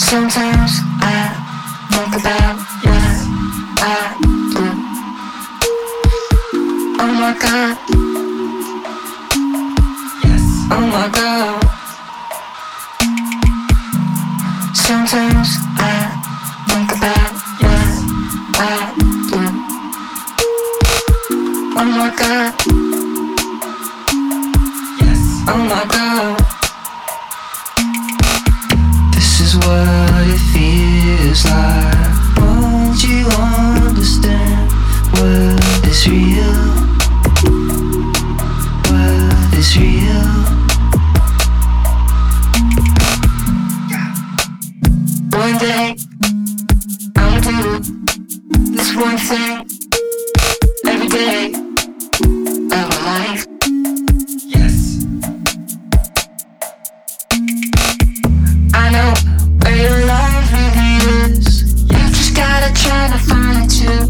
Sometimes I think about what I do. Oh my God. Yes. Oh my God. Sometimes I think about what I do. Oh my God. Yes. Oh my God. This is what it feels like. Won't you understand what is real? What is real? One day I'ma do this one thing every day of my life. Yes. I know where your life really is. You just gotta try to find it too.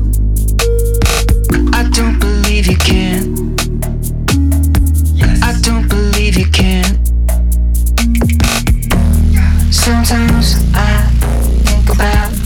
I don't believe you can. Yes. I don't believe you can. Sometimes I think about